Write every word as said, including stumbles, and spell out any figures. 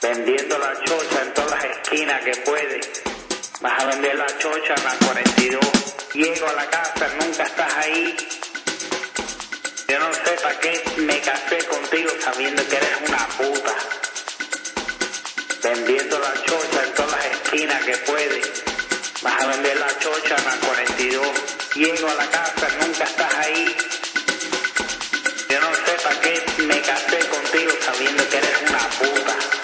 vendiendo la chocha en todas las esquinas que puede. Vas a vender la chocha en la cuarenta y dos. Llego a la casa, nunca estás ahí. Yo no sé para qué me casé contigo sabiendo que eres una puta. Vendiendo la chocha en todas las esquinas que puede. Vas a vender la chocha en la cuarenta y dos. Llego a la casa, nunca estás ahí. Yo no sé para qué me casé contigo sabiendo que eres una puta.